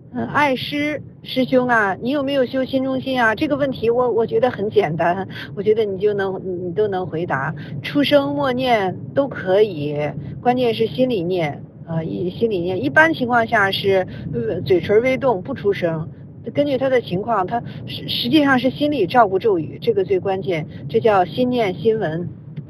爱师兄啊，你有没有修心中心啊？这个问题我觉得很简单，我觉得你都能回答，出声默念都可以，关键是心里念啊，心里念。一般情况下是嘴唇微动不出声，根据他的情况，他实际上是心里照顾咒语，这个最关键，这叫心念心闻。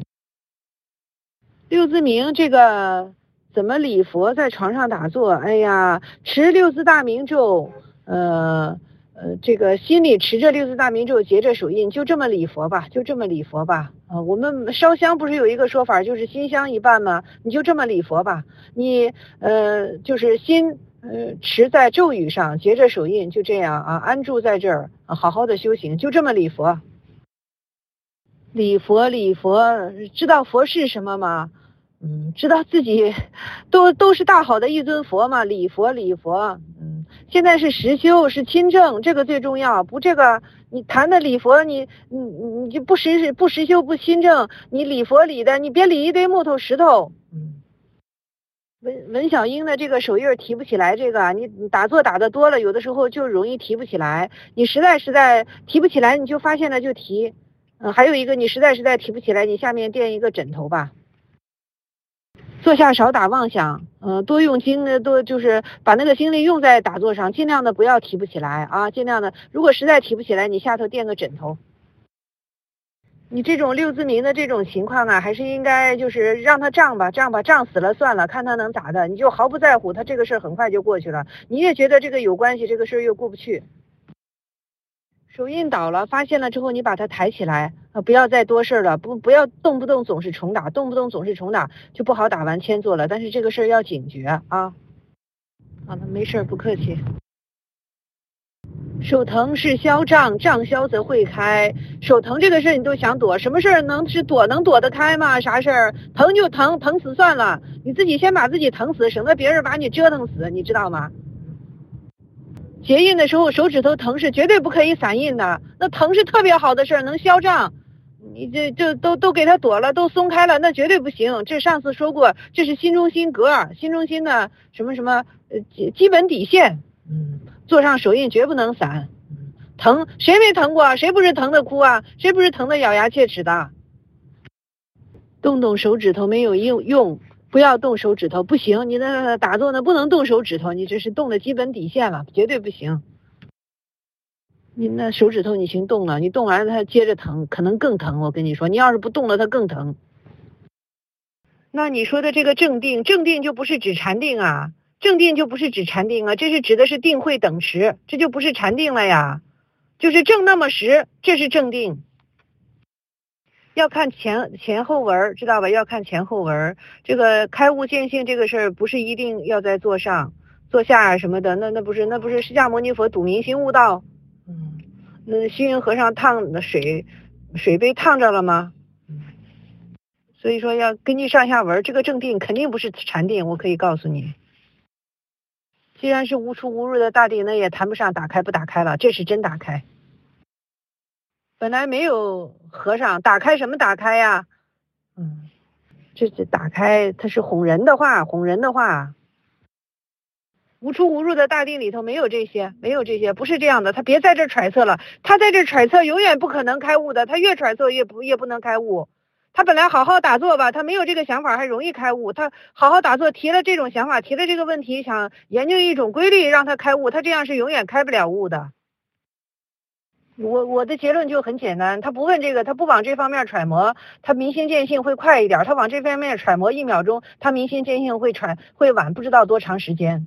六字明这个怎么礼佛在床上打坐？哎呀，持六字大明咒，这个心里持着六字大明咒，结着手印，就这么礼佛吧，就这么礼佛吧。我们烧香不是有一个说法，就是心香一半吗？你就这么礼佛吧，你就是心持在咒语上，结着手印，就这样啊，安住在这儿，好好的修行，就这么礼佛。礼佛，知道佛是什么吗？知道自己都是大好的一尊佛嘛，礼佛。现在是实修，是亲证，这个最重要。不这个，你谈的礼佛，你就不实修不亲证，你礼佛礼的，你别理一堆木头石头。文小英的这个手印提不起来，这个你打坐打的多了，有的时候就容易提不起来。你实在提不起来，你就发现了就提。还有一个，你实在提不起来，你下面垫一个枕头吧。坐下少打妄想，多用精，多就是把那个精力用在打坐上，尽量的不要提不起来啊，尽量的，如果实在提不起来，你下头垫个枕头。你这种六字明的这种情况啊，还是应该就是让他胀吧，胀死了算了，看他能咋的，你就毫不在乎，他这个事很快就过去了，你也觉得这个有关系，这个事又过不去。手印倒了，发现了之后，你把它抬起来不要再多事了，不要动不动总是重打，就不好打完千做了。但是这个事要警觉啊。好了，没事，不客气。手疼是消胀，胀消则会开。手疼这个事你都想躲，什么事能躲得开吗？啥事疼就疼死算了，你自己先把自己疼死，省得别人把你折腾死，你知道吗？结印的时候手指头疼是绝对不可以散印的，那疼是特别好的事，能消胀。你这都给他躲了，都松开了，那绝对不行。这上次说过，这是心中心格，心中心的什么基本底线。做上手印绝不能散。疼谁没疼过？谁不是疼的哭啊？谁不是疼的咬牙切齿的？动手指头没有用。不要动手指头，不行，你那打坐呢不能动手指头，你这是动了基本底线了，绝对不行。你那手指头你行动了，你动完了它接着疼，可能更疼。我跟你说，你要是不动了，它更疼。那你说的这个正定就不是指禅定啊，这是指的是定慧等持，这就不是禅定了呀，就是正那么实，这是正定。要看前后文，知道吧？要看前后文。这个开悟见性这个事儿，不是一定要在坐上、坐下什么的。那不是释迦牟尼佛笃明心悟道。那虚云和尚烫的水被烫着了吗？所以说要根据上下文，这个正定肯定不是禅定，我可以告诉你。既然是无出无入的大定，那也谈不上打开不打开了，这是真打开。本来没有和尚，打开什么打开呀？这打开，它是哄人的话。无出无入的大定里头没有这些，不是这样的。他别在这揣测了，他在这揣测永远不可能开悟的，他越揣测也不能开悟。他本来好好打坐吧，他没有这个想法还容易开悟，他好好打坐提了这种想法，提了这个问题，想研究一种规律让他开悟，他这样是永远开不了悟的。我的结论就很简单，他不问这个，他不往这方面揣摩，他明心见性会快一点，他往这方面揣摩1秒钟，他明心见性会晚不知道多长时间。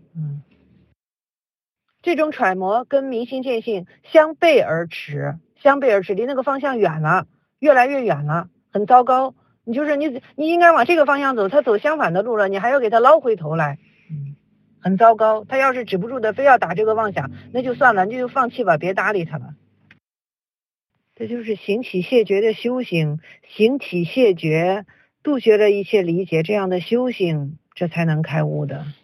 这种揣摩跟明心见性相背而驰，离那个方向远了，越来越远了，很糟糕。你应该往这个方向走，他走相反的路了，你还要给他捞回头来，很糟糕。他要是止不住的非要打这个妄想，那就算了，你就放弃吧，别搭理他了。这就是行起谢绝的修行，行起谢绝，杜绝了一切理解，这样的修行，这才能开悟的。